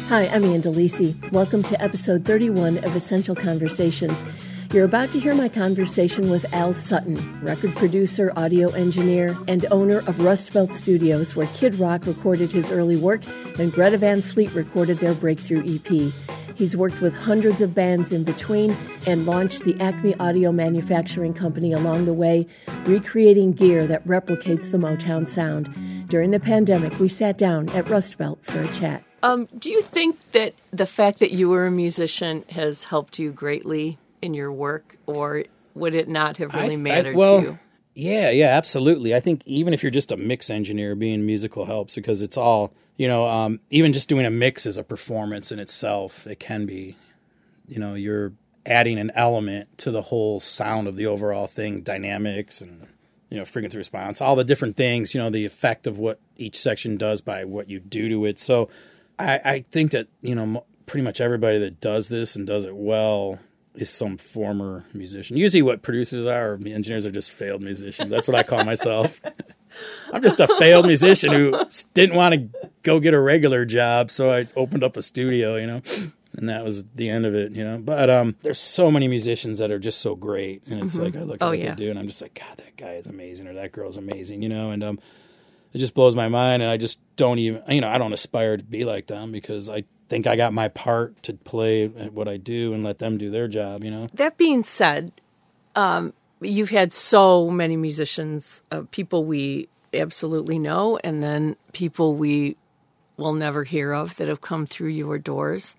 Hi, I'm Ann DeLisi. Welcome to episode 31 of Essential Conversations. You're about to hear my conversation with Al Sutton, record producer, audio engineer, and owner of Rust Belt Studios, where Kid Rock recorded his early work and Greta Van Fleet recorded their breakthrough EP. He's worked with hundreds of bands in between and launched the Acme Audio Manufacturing Company along the way, recreating gear that replicates the Motown sound. During the pandemic, we sat down at Rust Belt for a chat. Do you think that the fact that you were a musician has helped you greatly in your work, or would it not have really mattered to you? Yeah, absolutely. I think even if you're just a mix engineer, being musical helps because it's all, even just doing a mix is a performance in itself. It can be, you're adding an element to the whole sound of the overall thing, dynamics and, frequency response, all the different things, the effect of what each section does by what you do to it. So I think that, pretty much everybody that does this and does it well is some former musician. Usually what producers are, or engineers are just failed musicians. That's what I call myself. I'm just a failed musician who didn't want to go get a regular job, so I opened up a studio, and that was the end of it, But there's so many musicians that are just so great, and it's like I look at what they do, and I'm just like, God, that guy is amazing, or that girl's amazing, and it just blows my mind, and I just don't even, I don't aspire to be like them because I think I got my part to play at what I do and let them do their job, That being said, you've had so many musicians, people we absolutely know, and then people we will never hear of that have come through your doors.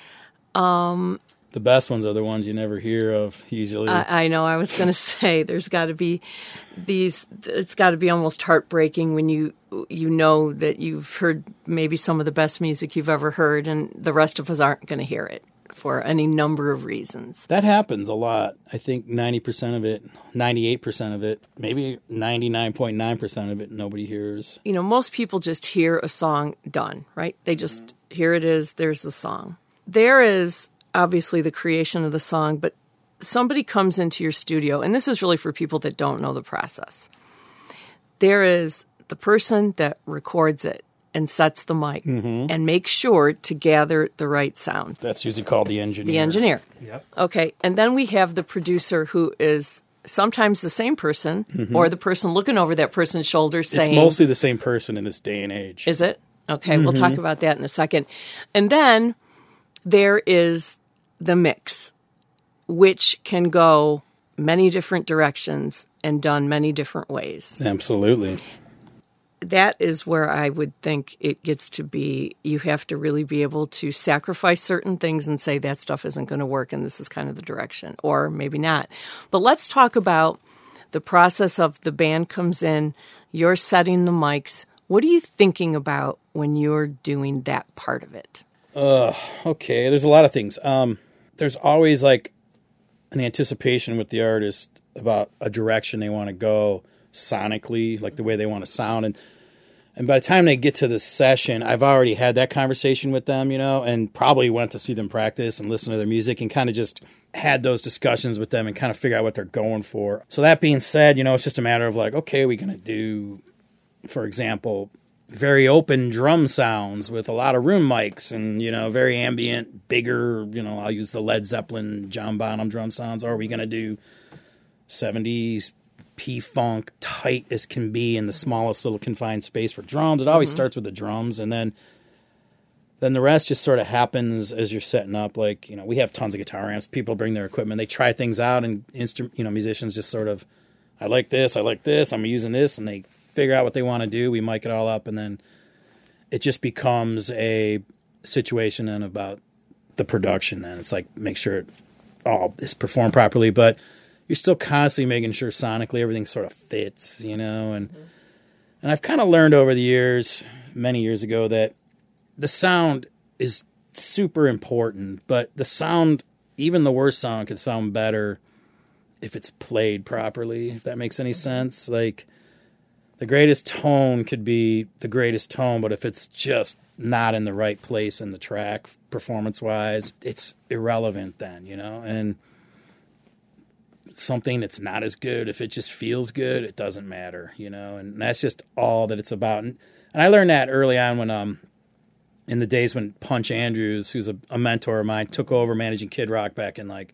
The best ones are the ones you never hear of, usually. I know. I was going to say there's got to be it's got to be almost heartbreaking when you know that you've heard maybe some of the best music you've ever heard, and the rest of us aren't going to hear it for any number of reasons. That happens a lot. I think 90% of it, 98% of it, maybe 99.9% of it, nobody hears. Most people just hear a song done, right? They just, here it is, there's the song. There is obviously the creation of the song, but somebody comes into your studio, and this is really for people that don't know the process. There is the person that records it and sets the mic and makes sure to gather the right sound. That's usually called the engineer. The engineer. Yep. Okay, and then we have the producer who is sometimes the same person or the person looking over that person's shoulder saying... It's mostly the same person in this day and age. Is it? Okay, we'll talk about that in a second. And then there is the mix, which can go many different directions and done many different ways. Absolutely. That is where I would think it gets to be, you have to really be able to sacrifice certain things and say that stuff isn't going to work and this is kind of the direction, or maybe not. But let's talk about the process of the band comes in, you're setting the mics. What are you thinking about when you're doing that part of it? Okay, there's a lot of things. There's always like an anticipation with the artist about a direction they want to go sonically, like the way they want to sound. And by the time they get to the session, I've already had that conversation with them, and probably went to see them practice and listen to their music and kind of just had those discussions with them and kind of figure out what they're going for. So that being said, it's just a matter of like, okay, we're going to do, for example, very open drum sounds with a lot of room mics and, very ambient, bigger, I'll use the Led Zeppelin, John Bonham drum sounds. Or are we going to do 70s P-Funk, tight as can be in the smallest little confined space for drums? It always starts with the drums, and then the rest just sort of happens as you're setting up. Like, we have tons of guitar amps. People bring their equipment. They try things out, and musicians just sort of, I like this, I'm using this, and they figure out what they want to do. We mic it all up, and then it just becomes a situation then about the production. Then it's like make sure it all is performed properly, but you're still constantly making sure sonically everything sort of fits, and I've kind of learned over the years, many years ago, that the sound is super important, but the sound, even the worst sound, can sound better if it's played properly, if that makes any sense. Like, the greatest tone could be the greatest tone, but if it's just not in the right place in the track, performance-wise, it's irrelevant then, and something that's not as good, if it just feels good, it doesn't matter, and that's just all that it's about. And I learned that early on when in the days when Punch Andrews, who's a mentor of mine, took over managing Kid Rock back in like,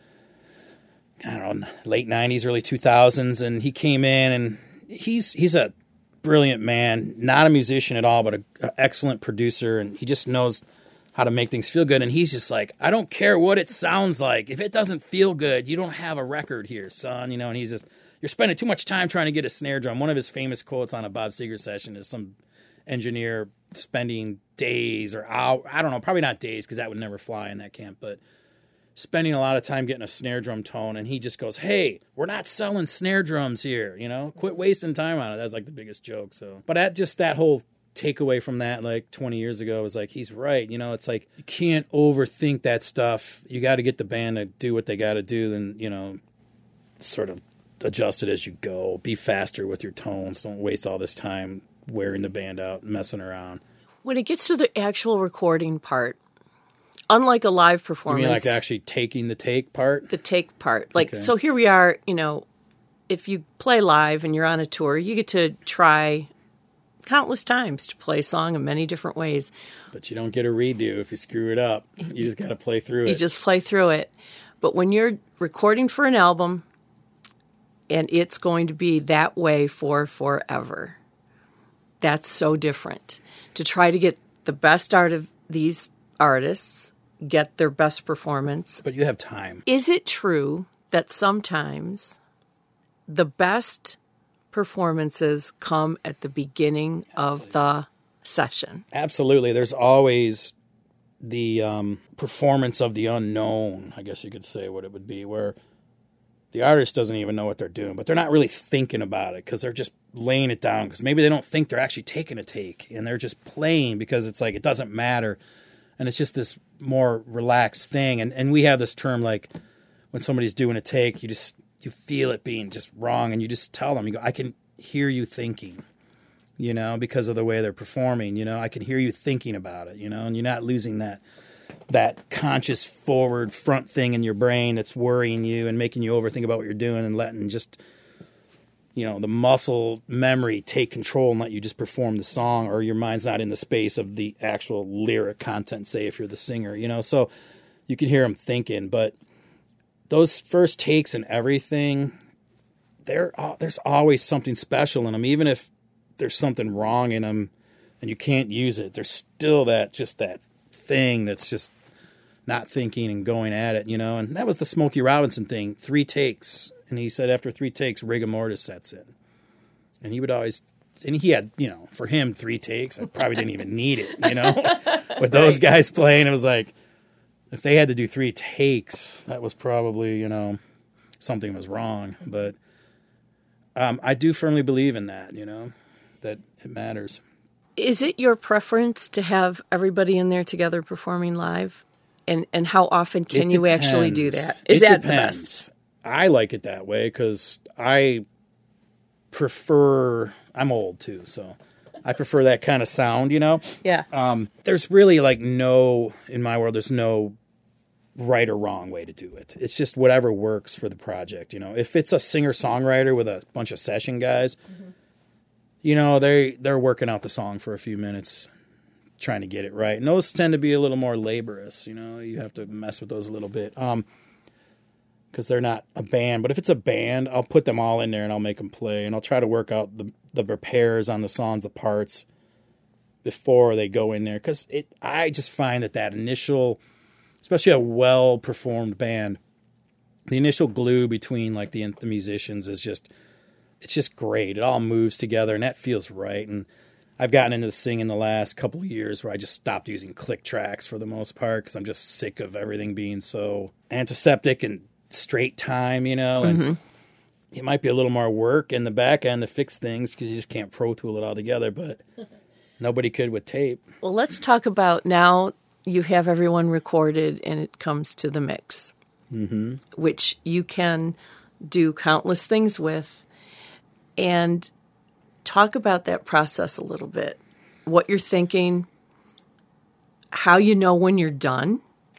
I don't know, late 90s, early 2000s. And he came in, and he's a brilliant man, not a musician at all, but an excellent producer. And he just knows how to make things feel good. And he's just like, I don't care what it sounds like. If it doesn't feel good, you don't have a record here, son. You know, and he's just, you're spending too much time trying to get a snare drum. One of his famous quotes on a Bob Seger session is some engineer spending days or hours, I don't know, probably not days because that would never fly in that camp, but spending a lot of time getting a snare drum tone. And he just goes, hey, we're not selling snare drums here, you know, quit wasting time on it. That's like the biggest joke. So, but that whole takeaway from that like 20 years ago was like, he's right. You know, it's like, you can't overthink that stuff. You got to get the band to do what they got to do, and, you know, sort of adjust it as you go. Be faster with your tones. Don't waste all this time wearing the band out, messing around. When it gets to the actual recording part, unlike a live performance. You mean like actually taking the take part? The take part. Like, okay. So here we are, you know, if you play live and you're on a tour, you get to try countless times to play a song in many different ways. But you don't get a redo if you screw it up. You just got to play through it. You just play through it. But when you're recording for an album, and it's going to be that way for forever, that's so different. To try to get the best out of these artists, get their best performance. But you have time. Is it true that sometimes the best performances come at the beginning of the session? Absolutely. There's always the performance of the unknown, I guess you could say what it would be, where the artist doesn't even know what they're doing, but they're not really thinking about it because they're just laying it down, because maybe they don't think they're actually taking a take, and they're just playing because it's like it doesn't matter. And it's just this more relaxed thing. And we have this term, like when somebody's doing a take, you feel it being just wrong, and you just tell them, you go, I can hear you thinking, you know, because of the way they're performing, you know, I can hear you thinking about it, you know, and you're not losing that conscious forward front thing in your brain that's worrying you and making you overthink about what you're doing, and letting just, you know, the muscle memory take control and let you just perform the song, or your mind's not in the space of the actual lyric content, say, if you're the singer, you know, so you can hear them thinking. But those first takes and everything, there's always something special in them, even if there's something wrong in them and you can't use it. There's still that thing that's just not thinking and going at it, you know. And that was the Smokey Robinson thing, 3 takes. And he said after 3 takes, rigor mortis sets in. And he would always, and he had, you know, for him, 3 takes. I probably didn't even need it, you know. With those guys playing, it was like, if they had to do 3 takes, that was probably, you know, something was wrong. But I do firmly believe in that, you know, that it matters. Is it your preference to have everybody in there together performing live? And how often can you actually do that? Is that the best? I like it that way because I prefer, I'm old too, so I prefer that kind of sound, you know? Yeah. There's really in my world, there's no right or wrong way to do it. It's just whatever works for the project, you know? If it's a singer-songwriter with a bunch of session guys, you know, they're working out the song for a few minutes, trying to get it right. And those tend to be a little more laborious, you know. You have to mess with those a little bit because they're not a band. But if it's a band, I'll put them all in there and I'll make them play. And I'll try to work out the repairs on the songs, the parts, before they go in there. Because I just find that initial, especially a well-performed band, the initial glue between like the musicians is just, it's just great. It all moves together, and that feels right. And I've gotten into singing the last couple of years where I just stopped using click tracks for the most part because I'm just sick of everything being so antiseptic and straight time, you know. And it might be a little more work in the back end to fix things because you just can't Pro Tool it all together, but nobody could with tape. Well, let's talk about now you have everyone recorded and it comes to the mix, which you can do countless things with. And talk about that process a little bit. What you're thinking, how you know when you're done,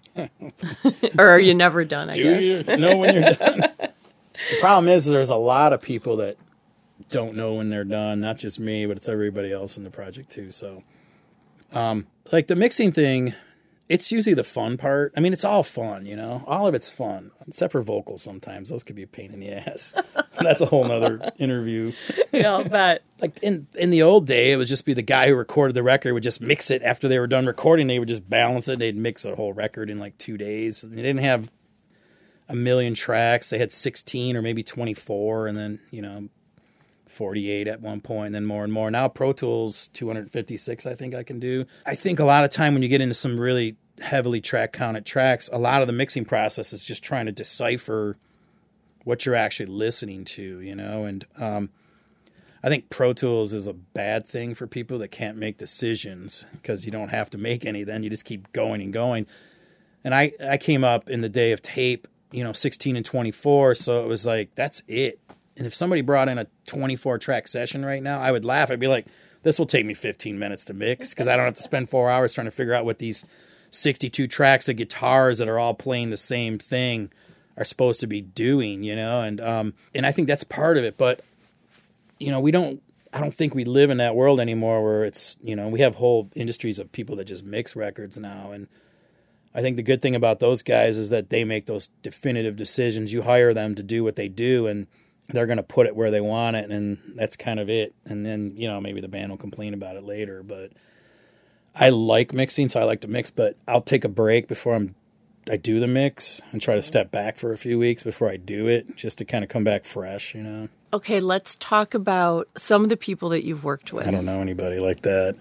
or are you never done, I guess? Do you know when you're done? The problem is there's a lot of people that don't know when they're done. Not just me, but it's everybody else in the project too. So Like the mixing thing, it's usually the fun part. I mean, it's all fun, you know? All of it's fun, except for vocals sometimes. Those could be a pain in the ass. That's a whole nother interview. Yeah, I'll bet. Like in the old day, it would just be the guy who recorded the record would just mix it. After they were done recording, they would just balance it. They'd mix a whole record in like 2 days. They didn't have a million tracks. They had 16 or maybe 24, and then, 48 at one point, and then more and more. Now Pro Tools 256 I think I can do. I think a lot of time when you get into some really heavily track counted tracks, a lot of the mixing process is just trying to decipher what you're actually listening to, and I think Pro Tools is a bad thing for people that can't make decisions, because you don't have to make any then. You just keep going and going. And I came up in the day of tape, 16 and 24, so it was like, that's it. And if somebody brought in a 24-track session right now, I would laugh. I'd be like, this will take me 15 minutes to mix, because I don't have to spend 4 hours trying to figure out what these 62 tracks of guitars that are all playing the same thing are supposed to be doing, and I think that's part of it. But, I don't think we live in that world anymore where it's, we have whole industries of people that just mix records now. And I think the good thing about those guys is that they make those definitive decisions. You hire them to do what they do, and they're going to put it where they want it, and that's kind of it. And then, maybe the band will complain about it later. But I like mixing, so I like to mix, but I'll take a break before I do the mix and try to step back for a few weeks before I do it, just to kind of come back fresh, Okay, let's talk about some of the people that you've worked with. I don't know anybody like that.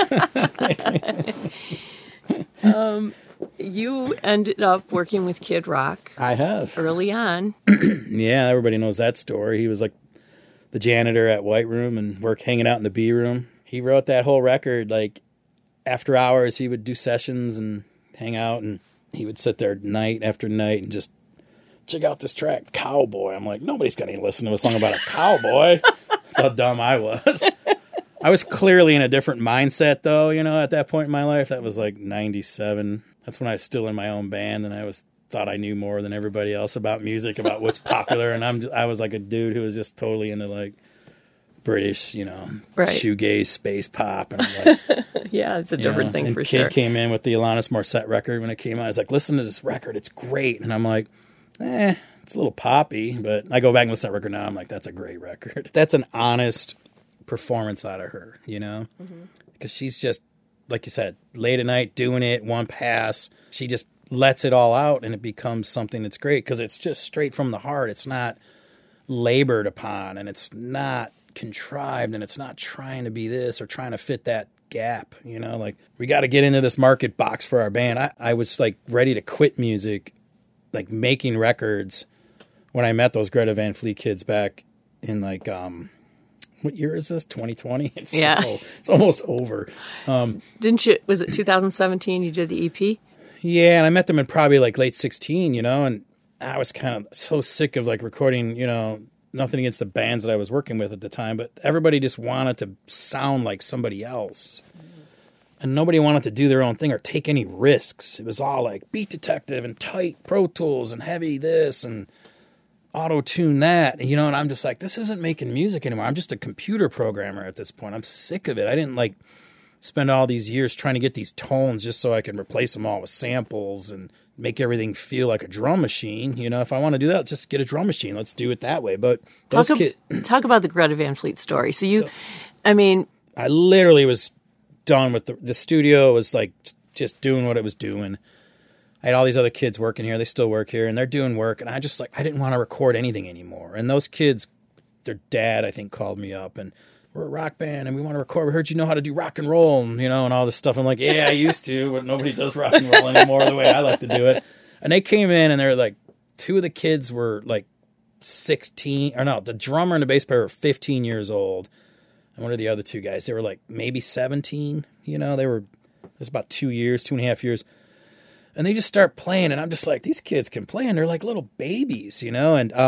You ended up working with Kid Rock. I have. Early on. Yeah, everybody knows that story. He was like the janitor at White Room and hanging out in the B room. He wrote that whole record. Like, after hours, he would do sessions and hang out, and he would sit there night after night and just check out this track, Cowboy. I'm like, nobody's going to listen to a song about a cowboy. That's how dumb I was. I was clearly in a different mindset, though, at that point in my life. That was like 97. That's when I was still in my own band, and I thought I knew more than everybody else about music, about what's popular. And I was like a dude who was just totally into like British, right, shoegaze, space pop. And I'm like, yeah, it's a different thing for Kid sure. came in with the Alanis Morissette record when it came out. I was like, listen to this record. It's great. And I'm like, it's a little poppy. But I go back and listen to that record now. I'm like, that's a great record. That's an honest performance out of her, because she's just, like you said, late at night doing it, one pass. She just lets it all out, and it becomes something that's great, because it's just straight from the heart. It's not labored upon, and it's not contrived, and it's not trying to be this or trying to fit that gap, like, we got to get into this market box for our band. I was like ready to quit music, like making records, when I met those Greta Van Fleet kids back in like, what year is this? 2020? It's almost over. Didn't you, was it 2017 you did the EP? Yeah, and I met them in probably like late 16, and I was kind of so sick of like recording, nothing against the bands that I was working with at the time, but everybody just wanted to sound like somebody else. And nobody wanted to do their own thing or take any risks. It was all like Beat Detective and tight Pro Tools and heavy this and auto-tune that, and I'm just like, this isn't making music anymore. I'm just a computer programmer at this point. I'm sick of it. I didn't like spend all these years trying to get these tones just so I can replace them all with samples and make everything feel like a drum machine. If I want to do that, just get a drum machine. Let's do it that way. But talk about the Greta Van Fleet story. So I literally was done with the studio. Was like just doing what it was doing. I had all these other kids working here. They still work here, and they're doing work. And I just I didn't want to record anything anymore. And those kids, their dad, I think, called me up, and we're a rock band, and we want to record. We heard you know how to do rock and roll, and and all this stuff. I'm like, yeah, I used to, but nobody does rock and roll anymore the way I like to do it. And they came in, and they're like, two of the kids were like 16, or no, the drummer and the bass player were 15 years old, and one of the other two guys, they were like maybe 17. It was about 2.5 years. And they just start playing, and I'm just like, these kids can play, and they're like little babies, And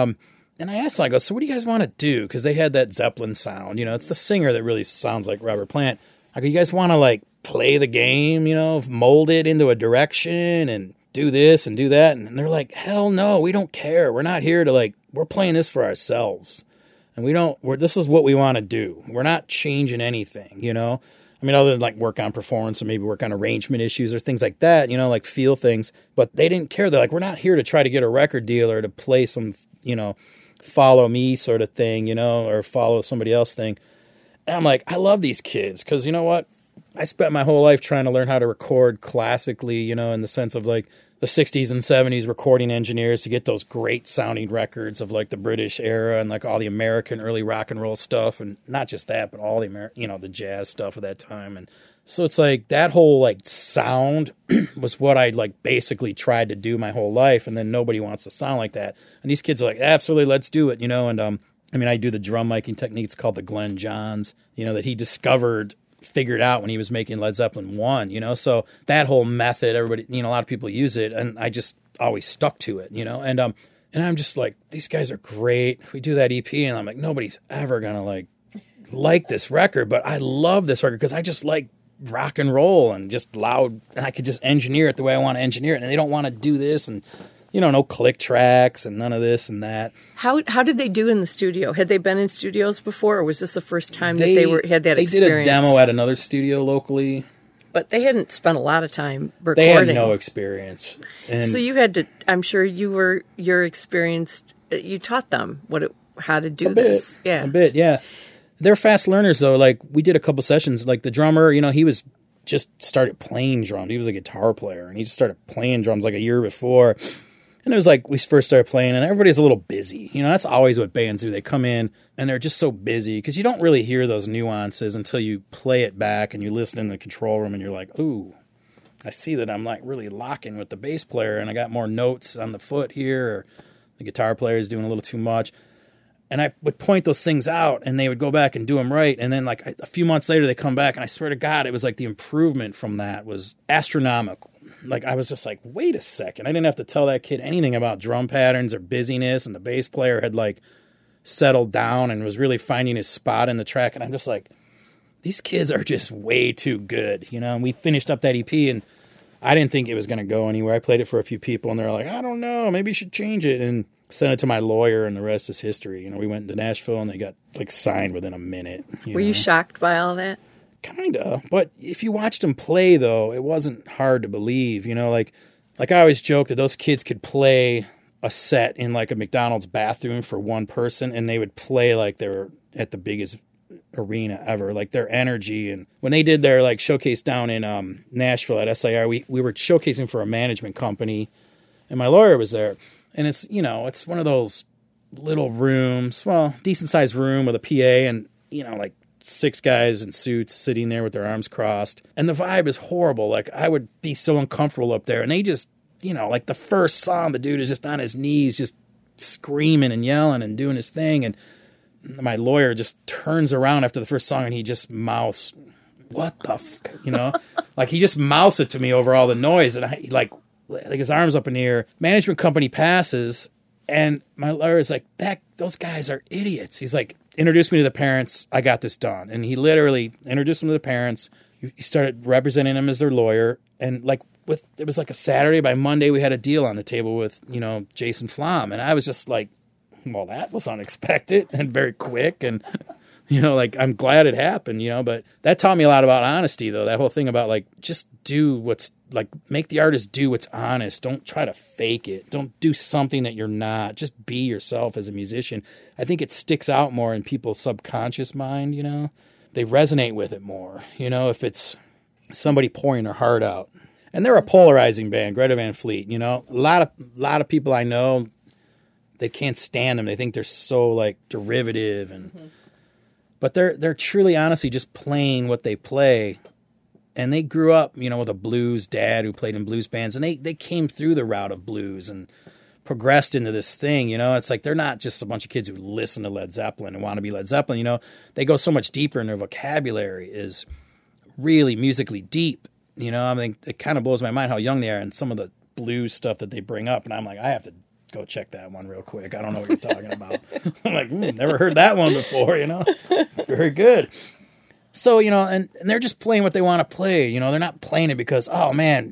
I asked them, I go, so what do you guys want to do? Because they had that Zeppelin sound, It's the singer that really sounds like Robert Plant. I go, you guys want to like play the game, mold it into a direction and do this and do that? And they're like, hell no, we don't care. We're not here to we're playing this for ourselves, and this is what we want to do. We're not changing anything, I mean, other than like work on performance and maybe work on arrangement issues or things like that, you know, like feel things. But they didn't care. They're like, we're not here to try to get a record deal or to play some, you know, follow me sort of thing, you know, or follow somebody else thing. And I'm like, I love these kids because you know what? I spent my whole life trying to learn how to record classically, you know, in the sense of like the 60s and 70s recording engineers to get those great sounding records of like the British era and like all the American early rock and roll stuff. And not just that, but all the, you know, the jazz stuff of that time. And so it's like that whole like sound was what I like basically tried to do my whole life. And then nobody wants to sound like that. And these kids are like, absolutely, let's do it, you know. And I mean, I do the drum miking technique. It's called the Glenn Johns, you know, that he figured out when he was making Led Zeppelin 1, you know. So that whole method, everybody, you know, a lot of people use it. And I just always stuck to it, you know. And I'm just like, these guys are great. We do that EP and I'm like, nobody's ever going to like this record. But I love this record because I just like rock and roll and just loud, and I could just engineer it the way I want to engineer it, and they don't want to do this, and you know, no click tracks and none of this and that. How did they do in the studio? Had they been in studios before, or was this the first time that they had that experience? They did a demo at another studio locally, but they hadn't spent a lot of time recording. They had no experience, and so you had to. I'm sure you're experienced. You taught them how to do this. Yeah, a bit. Yeah. They're fast learners, though. Like, we did a couple sessions. Like, the drummer, you know, he was just started playing drums. He was a guitar player, and he just started playing drums like a year before. And it was like we first started playing, and everybody's a little busy. You know, that's always what bands do. They come in, and they're just so busy because you don't really hear those nuances until you play it back and you listen in the control room, and you're like, ooh, I see that I'm, like, really locking with the bass player, and I got more notes on the foot here, or the guitar player is doing a little too much. And I would point those things out, and they would go back and do them right. And then, like, a few months later, they come back, and I swear to God, it was like the improvement from that was astronomical. Like, I was just like, wait a second. I didn't have to tell that kid anything about drum patterns or busyness, and the bass player had, like, settled down and was really finding his spot in the track. And I'm just like, these kids are just way too good, you know? And we finished up that EP, and I didn't think it was going to go anywhere. I played it for a few people, and they're like, I don't know, maybe you should change it. And sent it to my lawyer, and the rest is history. You know, we went to Nashville, and they got, like, signed within a minute. Were you shocked by all that? Kinda. But if you watched them play, though, it wasn't hard to believe. You know, like I always joke that those kids could play a set in, like, a McDonald's bathroom for one person, and they would play like they were at the biggest arena ever. Like, their energy. And when they did their, like, showcase down in Nashville at SIR, we were showcasing for a management company, and my lawyer was there. And it's, you know, it's one of those little rooms, well, decent-sized room with a PA and, you know, like 6 guys in suits sitting there with their arms crossed. And the vibe is horrible. Like, I would be so uncomfortable up there. And they just, you know, like the first song, the dude is just on his knees, just screaming and yelling and doing his thing. And my lawyer just turns around after the first song and he just mouths, what the you know? Like, he just mouths it to me over all the noise. And I, like his arms up in the air. Management company passes, and my lawyer is like, those guys are idiots. He's like, introduce me to the parents. I got this done. And he literally introduced them to the parents. He started representing them as their lawyer. And like, it was like a Saturday. By Monday, we had a deal on the table with, you know, Jason Flom. And I was just like, well, that was unexpected and very quick. And, you know, like, I'm glad it happened, you know, but that taught me a lot about honesty, though. That whole thing about, like, just do what's, like, make the artist do what's honest. Don't try to fake it. Don't do something that you're not. Just be yourself as a musician. I think it sticks out more in people's subconscious mind, you know. They resonate with it more, you know, if it's somebody pouring their heart out. And they're a polarizing band, Greta Van Fleet, you know. A lot of people I know, they can't stand them. They think they're so, like, derivative and... Mm-hmm. But they're truly, honestly, just playing what they play. And they grew up, you know, with a blues dad who played in blues bands. And they came through the route of blues and progressed into this thing, you know. It's like they're not just a bunch of kids who listen to Led Zeppelin and want to be Led Zeppelin, you know. They go so much deeper, and their vocabulary is really musically deep, you know. I mean, it kind of blows my mind how young they are and some of the blues stuff that they bring up. And I'm like, I have to go check that one real quick. I don't know what you're talking about. I'm like, never heard that one before, you know? Very good. So, you know, and they're just playing what they want to play. You know, they're not playing it because, oh, man,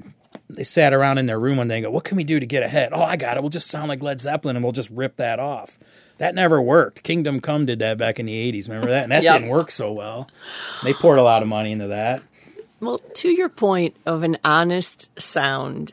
they sat around in their room one day and go, what can we do to get ahead? Oh, I got it. We'll just sound like Led Zeppelin and we'll just rip that off. That never worked. Kingdom Come did that back in the 80s. Remember that? And that didn't work so well. They poured a lot of money into that. Well, to your point of an honest sound,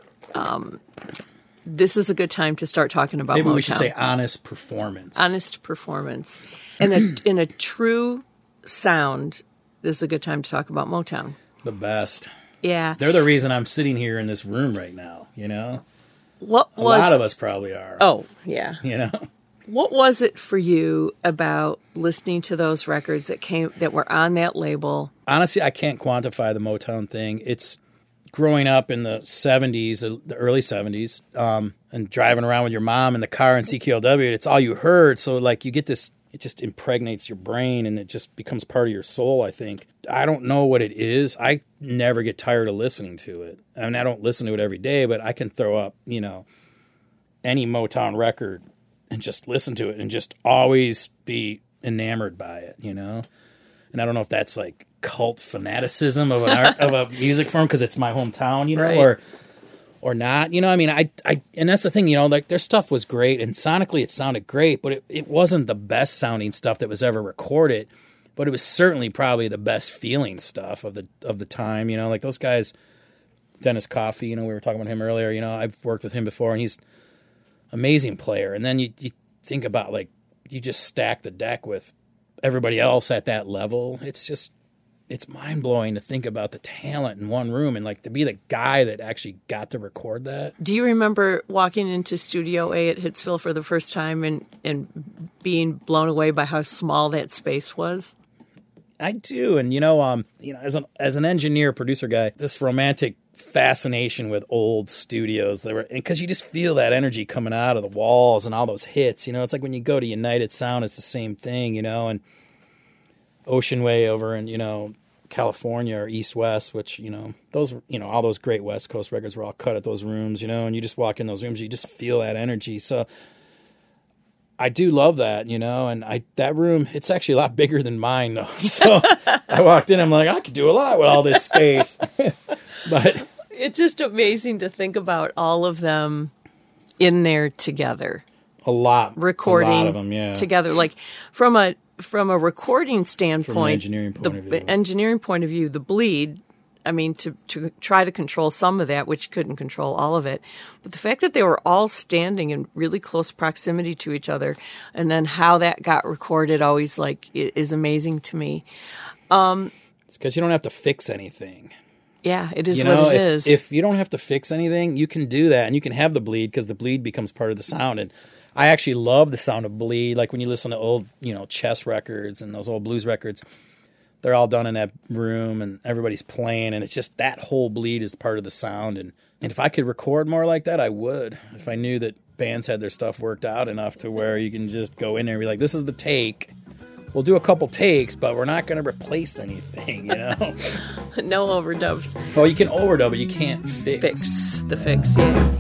this is a good time to start talking about Maybe Motown. we should say honest performance. Honest performance. In a true sound, this is a good time to talk about Motown. The best. Yeah. They're the reason I'm sitting here in this room right now, you know? A lot of us probably are. Oh, yeah. You know? What was it for you about listening to those records that were on that label? Honestly, I can't quantify the Motown thing. It's growing up in the 70s, the early 70s, and driving around with your mom in the car in CKLW, it's all you heard. So, like, you get this, it just impregnates your brain and it just becomes part of your soul, I think. I don't know what it is. I never get tired of listening to it. I mean, I don't listen to it every day, but I can throw up, you know, any Motown record and just listen to it and just always be enamored by it, you know? And I don't know if that's like cult fanaticism of an art, of a music form because it's my hometown, you know, right. or not. You know, I mean, I and that's the thing, you know, like their stuff was great and sonically it sounded great, but it wasn't the best sounding stuff that was ever recorded, but it was certainly probably the best feeling stuff of the time, you know, like those guys, Dennis Coffey, you know, we were talking about him earlier, you know, I've worked with him before and he's amazing player. And then you think about, like, you just stack the deck with everybody else at that level. It's mind-blowing to think about the talent in one room and, like, to be the guy that actually got to record that. Do you remember walking into Studio A at Hitsville for the first time and being blown away by how small that space was? I do. And, you know, as an engineer, producer guy, this romantic fascination with old studios, because you just feel that energy coming out of the walls and all those hits, you know. It's like when you go to United Sound, it's the same thing, you know. And Ocean Way over in, you know, California or East West, which, you know, those, you know, all those great West Coast records were all cut at those rooms, you know. And you just walk in those rooms, you just feel that energy. So I do love that, you know. And that room, it's actually a lot bigger than mine, though. So I walked in, I'm like, I could do a lot with all this space. But it's just amazing to think about all of them in there together. Recording a lot of them, yeah. Together. Like from a recording standpoint, from an engineering point of view. The engineering point of view, the bleed, I mean, to try to control some of that, which couldn't control all of it. But the fact that they were all standing in really close proximity to each other, and then how that got recorded always, like, is amazing to me. It's because you don't have to fix anything. Yeah, it is, you know, what it is. If you don't have to fix anything, you can do that, and you can have the bleed because the bleed becomes part of the sound. And I actually love the sound of bleed. Like when you listen to old, you know, chess records and those old blues records, they're all done in that room and everybody's playing, and it's just that whole bleed is part of the sound. And if I could record more like that, I would. If I knew that bands had their stuff worked out enough to where you can just go in there and be like, this is the take. We'll do a couple takes, but we're not going to replace anything, you know? No overdubs. Well, you can overdub, but you can't fix. The fix, yeah.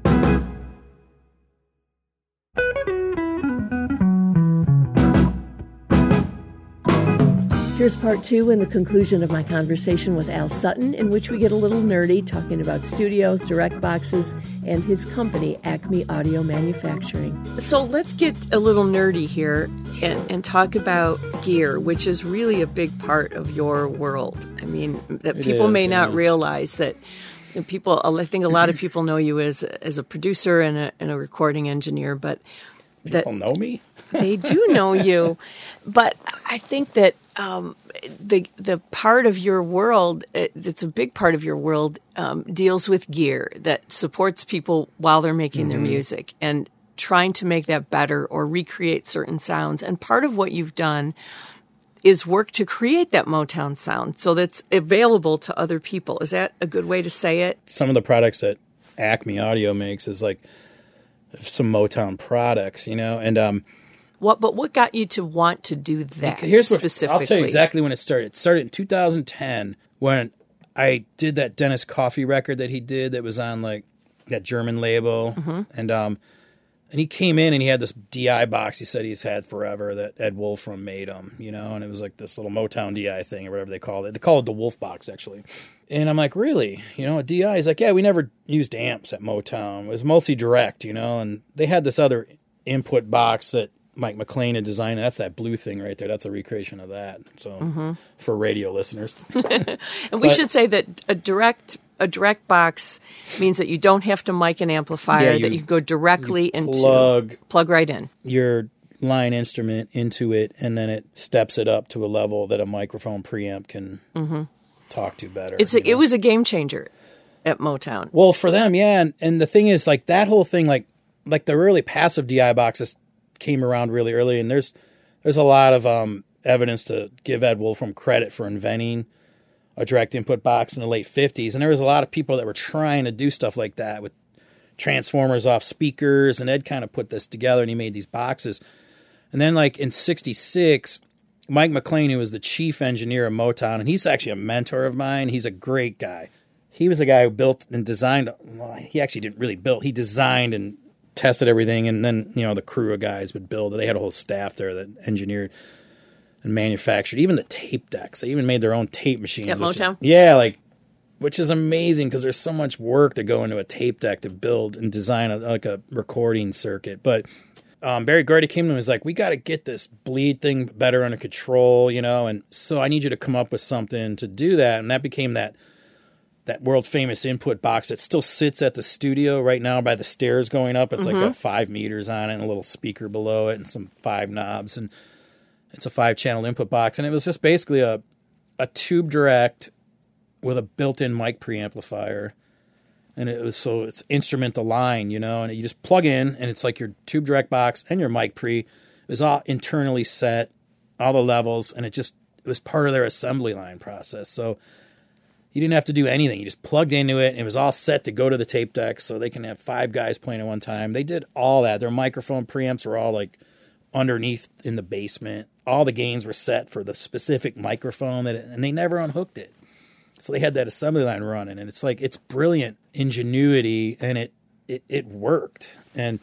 Here's part 2 and the conclusion of my conversation with Al Sutton, in which we get a little nerdy talking about studios, direct boxes, and his company, Acme Audio Manufacturing. So let's get a little nerdy here and talk about gear, which is really a big part of your world. I mean, that people may not realize that people, I think a lot of people know you as a producer and a recording engineer, but people know me? They do know you. But I think that the part of your world, it's a big part of your world, deals with gear that supports people while they're making their music and trying to make that better or recreate certain sounds. And part of what you've done is work to create that Motown sound so that's available to other people. Is that a good way to say it? Some of the products that Acme Audio makes is like some Motown products, you know, and what got you to want to do that? Specifically? I'll tell you exactly when it started. It started in 2010 when I did that Dennis Coffey record that he did that was on like that German label, and he came in and he had this DI box he said he's had forever that Ed Wolfram made him, you know, and it was like this little Motown DI thing or whatever they called it. They call it the Wolf box actually, And I'm like, really? You know, a DI? He's like, yeah, we never used amps at Motown. It was mostly direct, you know, and they had this other input box that Mike McLean had designed. That's that blue thing right there. That's a recreation of that. So for radio listeners. And we should say that a direct box means that you don't have to mic an amplifier, that you can go directly into plug right in your line instrument into it, and then it steps it up to a level that a microphone preamp can talk to better. It was a game changer at Motown. Well, for them, yeah. And the thing is, like, that whole thing, like the early passive DI boxes came around really early, and there's a lot of evidence to give Ed Wolfram credit for inventing a direct input box in the late 50s. And there was a lot of people that were trying to do stuff like that with transformers off speakers, and Ed kind of put this together, and he made these boxes. And then, like, in 66, Mike McLean, who was the chief engineer of Motown, and he's actually a mentor of mine. He's a great guy. He was the guy who built and designed. Well, he actually didn't really build. He designed and tested everything, and then, you know, the crew of guys would build it. They had a whole staff there that engineered and manufactured even the tape decks. They even made their own tape machines. At Motown? Which is amazing because there's so much work to go into a tape deck to build and design a recording circuit. But Barry Gordy came to him and was like, we got to get this bleed thing better under control, you know, and so I need you to come up with something to do that. And that became that world famous input box that still sits at the studio right now by the stairs going up. It's like got 5 meters on it and a little speaker below it and some 5 knobs, and it's a 5-channel input box. And it was just basically a tube direct with a built-in mic preamplifier. And it's instrument the line, you know, and you just plug in, and it's like your tube direct box and your mic pre. It was all internally set, all the levels, and it was part of their assembly line process. So you didn't have to do anything. You just plugged into it, and it was all set to go to the tape deck so they can have 5 guys playing at one time. They did all that. Their microphone preamps were all like underneath in the basement. All the gains were set for the specific microphone, and they never unhooked it. So they had that assembly line running, and it's like, it's brilliant ingenuity, and it worked. And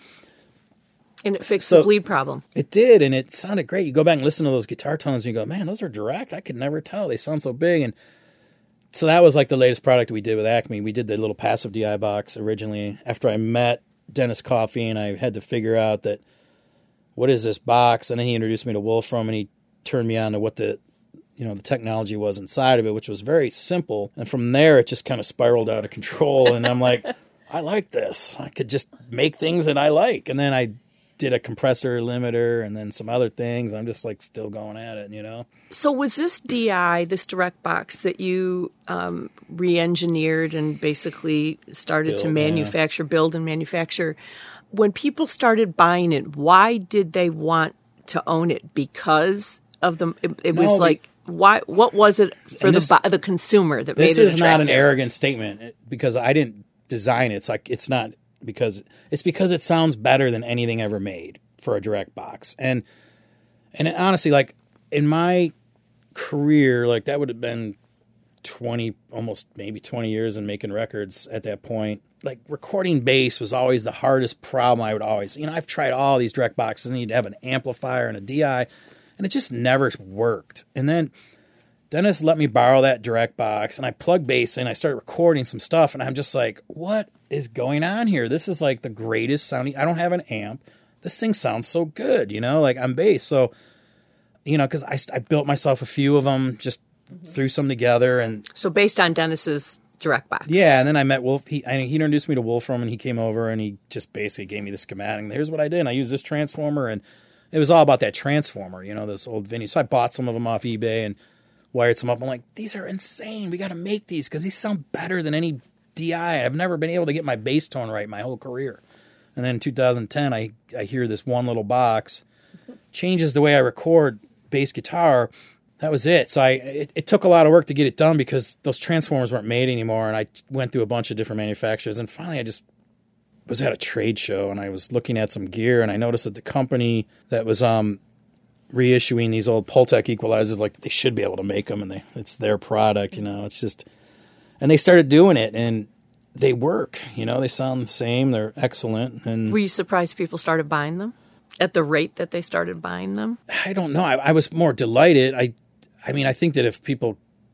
it fixed the bleed problem. It did, and it sounded great. You go back and listen to those guitar tones, and you go, man, those are direct? I could never tell. They sound so big. And so that was like the latest product we did with Acme. We did the little passive DI box originally after I met Dennis Coffey, and I had to figure out that, what is this box? And then he introduced me to Wolfram, and he turned me on to what the technology was inside of it, which was very simple. And from there, it just kind of spiraled out of control. And I'm like, I like this. I could just make things that I like. And then I did a compressor limiter and then some other things. I'm just like still going at it, you know? So was this DI, this direct box that you re-engineered and basically started to manufacture, build and manufacture, when people started buying it, why did they want to own it? Because of why? What was it for the consumer that made it attractive? This is not an arrogant statement because I didn't design it. It's not because it sounds better than anything ever made for a direct box. And honestly, like in my career, like that would have been 20 years in making records at that point. Like recording bass was always the hardest problem. I would always, I've tried all these direct boxes, and you'd have an amplifier and a DI, and it just never worked. And then Dennis let me borrow that direct box, and I plugged bass in. I started recording some stuff, and I'm just like, what is going on here? This is like the greatest sounding. I don't have an amp. This thing sounds so good, like on bass. So, because I built myself a few of them, just threw some together. And so based on Dennis's direct box. Yeah, and then I met Wolf. He introduced me to Wolfram, and he came over, and he just basically gave me the schematic. And here's what I did. And I used this transformer, and it was all about that transformer, those old Vinny. So I bought some of them off eBay and wired some up. I'm like, these are insane. We got to make these because these sound better than any DI. I've never been able to get my bass tone right my whole career. And then in 2010, I hear this one little box, changes the way I record bass guitar. That was it. So it took a lot of work to get it done because those transformers weren't made anymore. And I went through a bunch of different manufacturers. And finally, I just was at a trade show, and I was looking at some gear, and I noticed that the company that was reissuing these old Pultec equalizers, like they should be able to make them, and it's their product, it's just, and they started doing it, and they work, they sound the same, they're excellent. And were you surprised people started buying them at the rate that they started buying them? I don't know. I was more delighted. I mean, I think that if people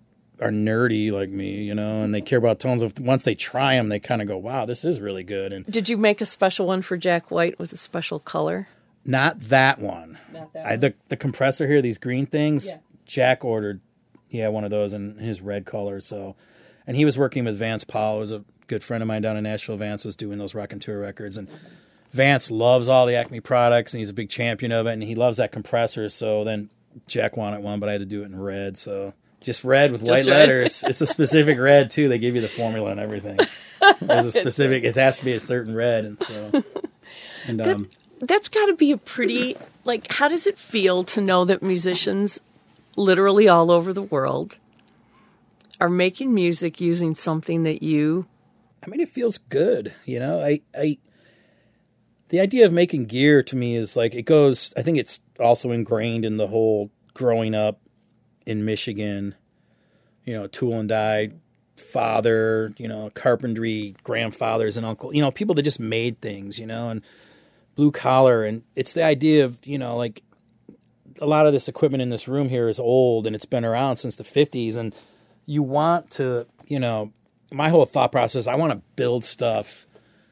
are nerdy like me, and they care about tones. Once they try them, they kind of go, wow, this is really good. And did you make a special one for Jack White with a special color? Not that one. Not that one. The compressor here, these green things, Yeah. Jack ordered, one of those in his red color. So, and he was working with Vance Powell, who was a good friend of mine down in Nashville. Vance was doing those Rock and Tour records, and Vance loves all the Acme products, and he's a big champion of it, and he loves that compressor. So then Jack wanted one, but I had to do it in red. So just red with white letters. It's a specific red too. They give you the formula and everything. There's a specific. It has to be a certain red, and so. And that's got to be a pretty, how does it feel to know that musicians literally all over the world are making music using something that you... I mean, it feels good, the idea of making gear to me is it goes, I think it's also ingrained in the whole growing up in Michigan, tool and die, father, carpentry, grandfathers and uncle, people that just made things, and blue collar. And it's the idea of, a lot of this equipment in this room here is old and it's been around since the 50s. And you want to, my whole thought process, I want to build stuff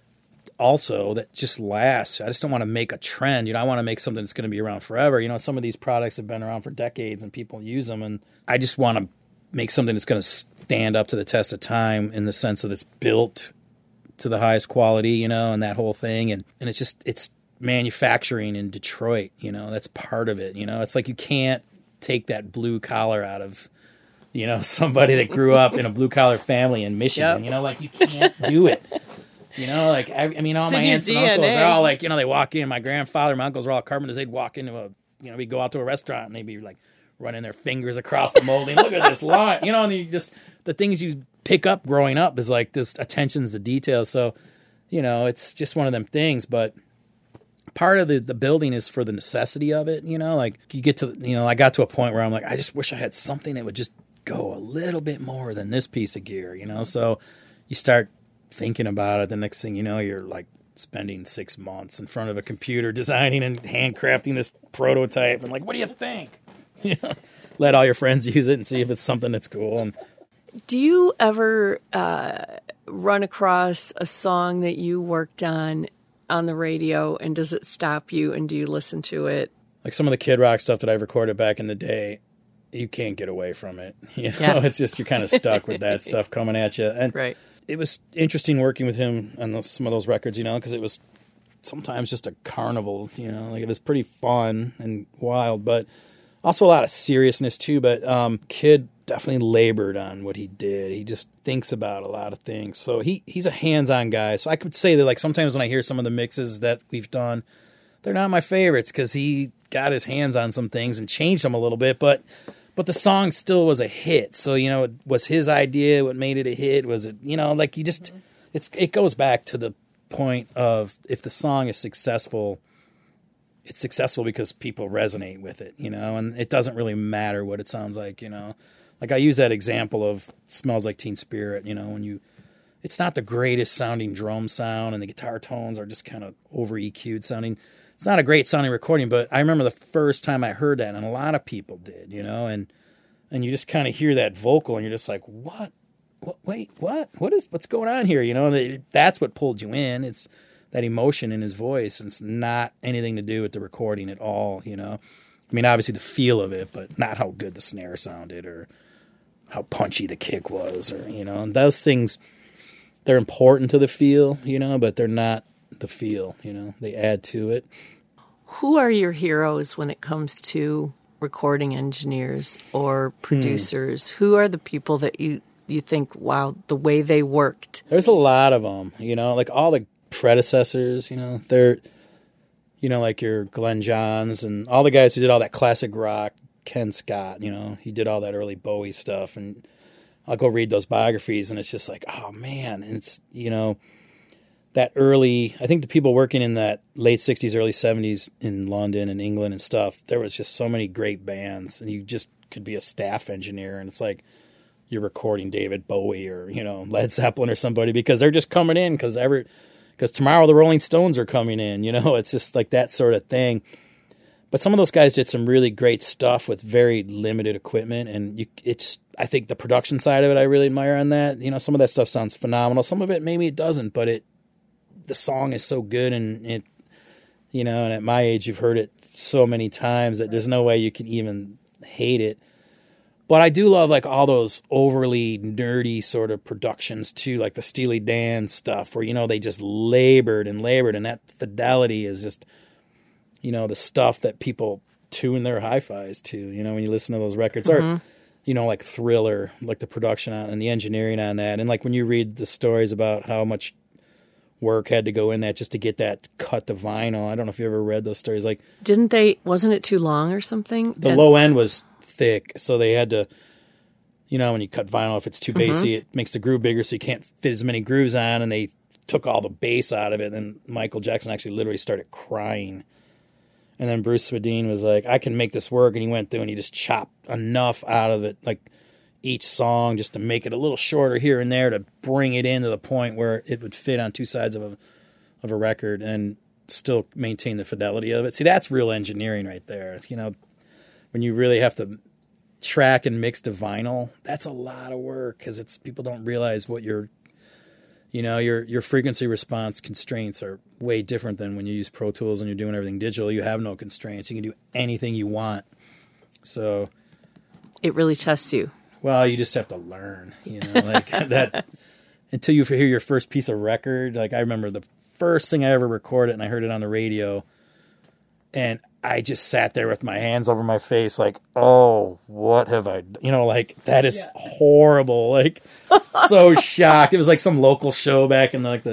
also that just lasts. I just don't want to make a trend. I want to make something that's going to be around forever. Some of these products have been around for decades and people use them. And I just want to make something that's going to stand up to the test of time in the sense that it's built to the highest quality, and that whole thing. And it's manufacturing in Detroit, that's part of it. It's you can't take that blue collar out of, somebody that grew up in a blue collar family in Michigan, you can't do it. All my aunts and uncles, they're all they walk in. My grandfather, my uncles were all carpenters. They'd walk into we'd go out to a restaurant and they'd be running their fingers across the molding. Look at this line, and the things you pick up growing up is this attention's to detail. So, it's just one of them things, but part of the building is for the necessity of it, you get to, I got to a point where I'm I just wish I had something that would just go a little bit more than this piece of gear, so you start thinking about it. The next thing you know, you're spending 6 months in front of a computer designing and handcrafting this prototype and what do you think? Let all your friends use it and see if it's something that's cool. And do you ever run across a song that you worked on the radio, and does it stop you, and do you listen to it? Some of the Kid Rock stuff that I recorded back in the day, you can't get away from it. It's just you're kind of stuck with that stuff coming at you. And right. It was interesting working with him on some of those records, because it was sometimes just a carnival, it was pretty fun and wild, but also a lot of seriousness too. But Kid definitely labored on what he did. He just thinks about a lot of things. So he's a hands-on guy. So I could say that sometimes when I hear some of the mixes that we've done, they're not my favorites because he got his hands on some things and changed them a little bit, but the song still was a hit. So, it was his idea what made it a hit. Was it, it goes back to the point of if the song is successful, it's successful because people resonate with it, and it doesn't really matter what it sounds like, I use that example of Smells Like Teen Spirit, it's not the greatest sounding drum sound and the guitar tones are just kind of over EQ'd sounding. It's not a great sounding recording, but I remember the first time I heard that, and a lot of people did, and you just kind of hear that vocal and you're just what? Wait, what? What's going on here? That's what pulled you in. It's that emotion in his voice, and it's not anything to do with the recording at all, obviously the feel of it, but not how good the snare sounded or how punchy the kick was or, and those things, they're important to the feel, but they're not the feel, they add to it. Who are your heroes when it comes to recording engineers or producers? Who are the people that you think, wow, the way they worked? There's a lot of them, all the predecessors, they're, your Glenn Johns and all the guys who did all that classic rock. Ken Scott, he did all that early Bowie stuff, and I'll go read those biographies and it's just oh man, and it's, that early, I think the people working in that late 60s, early 70s in London and England and stuff, there was just so many great bands, and you just could be a staff engineer, and it's you're recording David Bowie or, Led Zeppelin or somebody because they're just coming in because tomorrow the Rolling Stones are coming in, it's just that sort of thing. But some of those guys did some really great stuff with very limited equipment, and I think the production side of it I really admire on that. You know, some of that stuff sounds phenomenal. Some of it maybe it doesn't, but the song is so good, and it, you know, and at my age you've heard it so many times that there's no way you can even hate it. But I do love like all those overly nerdy sort of productions too, like the Steely Dan stuff where, you know, they just labored, and that fidelity is just, you know, the stuff that people tune their hi-fis to, you know, when you listen to those records. Or, you know, like Thriller, like the production on and the engineering on that. And like when you read the stories about how much work had to go in that just to get that cut to vinyl. I don't know if you ever read those stories. Like, wasn't it too long or something? The low end was thick, so they had to, you know, when you cut vinyl, if it's too bassy, it makes the groove bigger, so you can't fit as many grooves on, and they took all the bass out of it, and Michael Jackson actually literally started crying. And then Bruce Swedien was like, I can make this work, and he went through and he just chopped enough out of it, like each song, just to make it a little shorter here and there to bring it in to the point where it would fit on two sides of a record and still maintain the fidelity of it. See, that's real engineering right there. You know, when you really have to track and mix to vinyl, that's a lot of work because people don't realize what your frequency response constraints are way different than when you use Pro Tools and you're doing everything digital. You have no constraints. You can do anything you want. So it really tests you. Well, you just have to learn, you know, like that until you hear your first piece of record. Like I remember the first thing I ever recorded and I heard it on the radio and I just sat there with my hands over my face like, oh, what have I, you know, like that is horrible. Like so shocked. It was like some local show back in the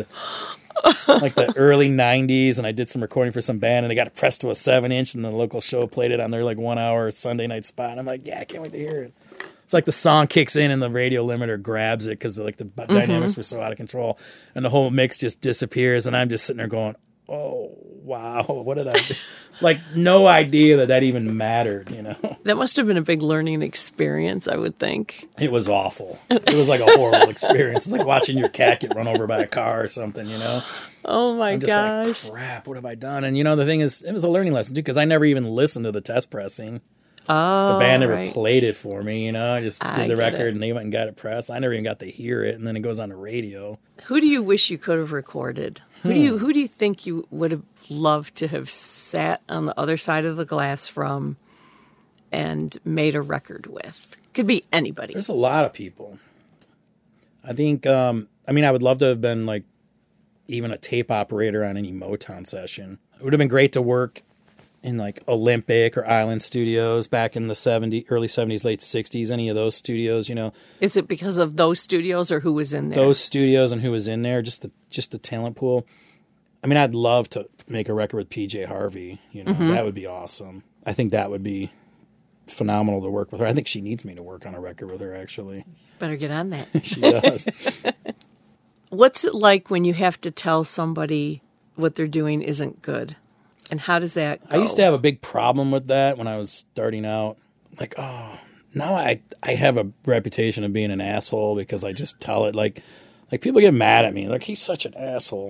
early 90s. And I did some recording for some band and they got it pressed to a 7-inch and the local show played it on their like 1 hour Sunday night spot. And I'm like, yeah, I can't wait to hear it. It's like the song kicks in and the radio limiter grabs it because like the dynamics were so out of control and the whole mix just disappears. And I'm just sitting there going, oh, wow, what did I do? Like, no idea that even mattered, you know? That must have been a big learning experience, I would think. It was awful. It was like a horrible experience. It's like watching your cat get run over by a car or something, you know? Oh, my I'm just gosh. like, crap, what have I done? And, you know, the thing is, it was a learning lesson, too, because I never even listened to the test pressing. Oh, the band never played it for me, you know? I just did the record and they went and got it pressed. I never even got to hear it, and then it goes on the radio. Who do you wish you could have recorded? Who do you think you would have loved to have sat on the other side of the glass from and made a record with? Could be anybody. There's a lot of people. I think, I would love to have been like even a tape operator on any Motown session. It would have been great to work in like Olympic or Island Studios back in the early 70s, late 60s, any of those studios, you know. Is it because of those studios or who was in there? Those studios and who was in there, just the talent pool. I mean, I'd love to make a record with PJ Harvey, you know. That would be awesome. I think that would be phenomenal to work with her. I think she needs me to work on a record with her, actually. Better get on that. She does. What's it like when you have to tell somebody what they're doing isn't good? And how does that go? I used to have a big problem with that when I was starting out. Like, oh, now I have a reputation of being an asshole because I just tell it. Like people get mad at me. Like, he's such an asshole.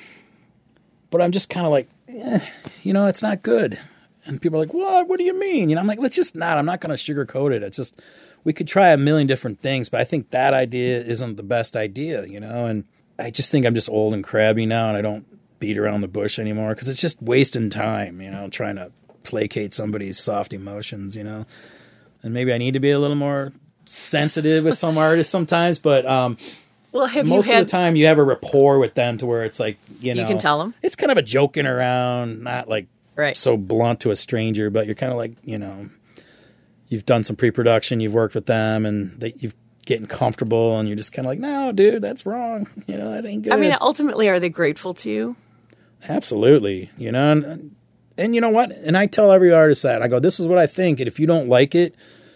But I'm just kind of like, you know, it's not good. And people are like, what? What do you mean? You know, I'm like, well, it's just not. I'm not going to sugarcoat it. It's just, we could try a million different things, but I think that idea isn't the best idea, you know? And I just think I'm just old and crabby now, and I don't beat around the bush anymore because it's just wasting time, you know, trying to placate somebody's soft emotions, you know. And maybe I need to be a little more sensitive with some artists sometimes, but most of the time you have a rapport with them to where it's like, you know, you can tell them. It's kind of a joking around, not like so blunt to a stranger, but you're kind of like, you know, you've done some pre-production, you've worked with them, and you've getting comfortable, and you're just kind of like, no, dude, that's wrong. You know, that ain't good. I mean, ultimately, are they grateful to you? Absolutely. You know, and you know what? And I tell every artist that. I go, this is what I think, and if you don't like it,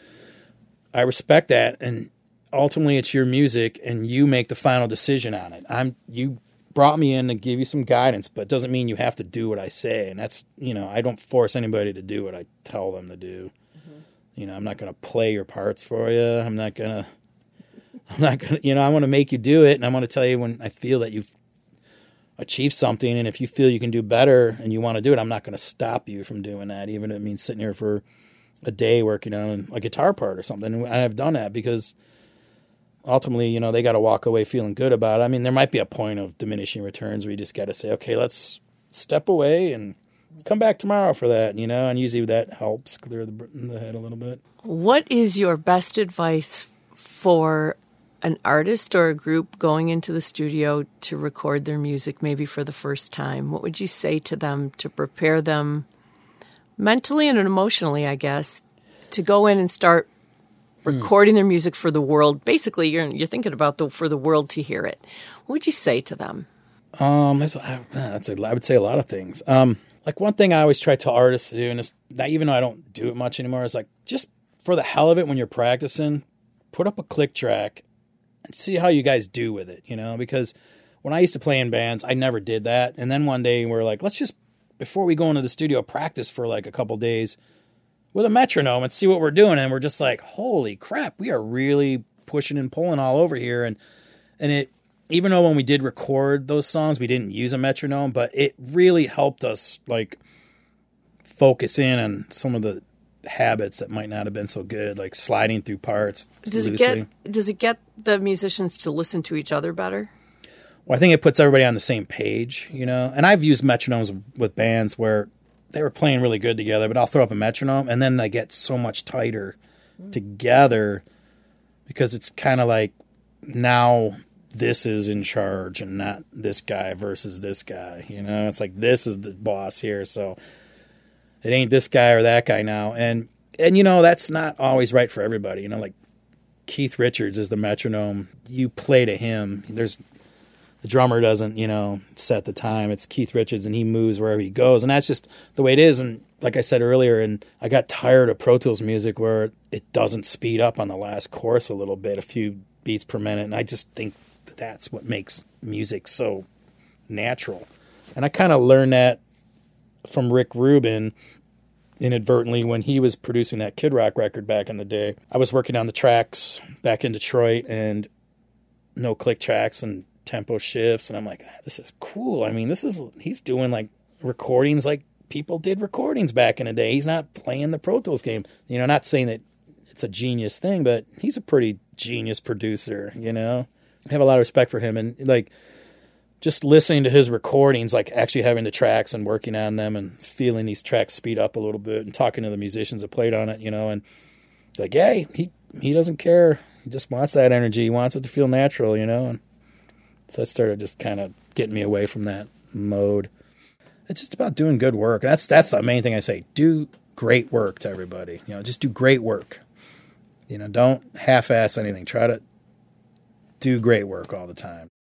I respect that, and ultimately it's your music, and you make the final decision on it. You brought me in to give you some guidance, but it doesn't mean you have to do what I say, and that's, you know, I don't force anybody to do what I tell them to do. You know, I'm not going to play your parts for you. I'm not going to, you know, I want to make you do it, and I want to tell you when I feel that you've achieve something. And if you feel you can do better and you want to do it, I'm not going to stop you from doing that, even if it means sitting here for a day working on a guitar part or something. And I've done that because ultimately, you know, they got to walk away feeling good about it. I mean, there might be a point of diminishing returns where you just got to say, okay, let's step away and come back tomorrow for that, you know, and usually that helps clear the head a little bit. What is your best advice for an artist or a group going into the studio to record their music maybe for the first time? What would you say to them to prepare them mentally and emotionally, I guess, to go in and start recording their music for the world? Basically, you're thinking about for the world to hear it. What would you say to them? I would say a lot of things. Like one thing I always try to tell artists to do, and it's not, even though I don't do it much anymore, is like just for the hell of it when you're practicing, put up a click track and see how you guys do with it, you know? Because when I used to play in bands, I never did that. And then one day we're like, let's just, before we go into the studio, practice for like a couple days with a metronome and see what we're doing. And we're just like, holy crap, we are really pushing and pulling all over here. And it, even though when we did record those songs, we didn't use a metronome, but it really helped us like focus in on some of the habits that might not have been so good, like sliding through parts. Does it get the musicians to listen to each other better? Well, I think it puts everybody on the same page, you know. And I've used metronomes with bands where they were playing really good together, but I'll throw up a metronome and then they get so much tighter together because it's kind of like now this is in charge and not this guy versus this guy, you know. It's like this is the boss here, so it ain't this guy or that guy now. And you know, that's not always right for everybody. You know, like Keith Richards is the metronome. You play to him. The drummer doesn't, you know, set the time. It's Keith Richards, and he moves wherever he goes. And that's just the way it is. And like I said earlier, and I got tired of Pro Tools music where it doesn't speed up on the last chorus a little bit, a few beats per minute. And I just think that's what makes music so natural. And I kind of learned that from Rick Rubin inadvertently when he was producing that Kid Rock record back in the day. I was working on the tracks back in Detroit and no click tracks and tempo shifts, and I'm like, this is cool. I mean, he's doing like recordings like people did recordings back in the day. He's not playing the Pro Tools game. You know, not saying that it's a genius thing, but he's a pretty genius producer, you know. I have a lot of respect for him, and like just listening to his recordings, like actually having the tracks and working on them and feeling these tracks speed up a little bit and talking to the musicians that played on it, you know, and like, yeah, he doesn't care. He just wants that energy. He wants it to feel natural, you know. And so that started just kind of getting me away from that mode. It's just about doing good work. That's the main thing I say. Do great work to everybody. You know, just do great work. You know, don't half-ass anything. Try to do great work all the time.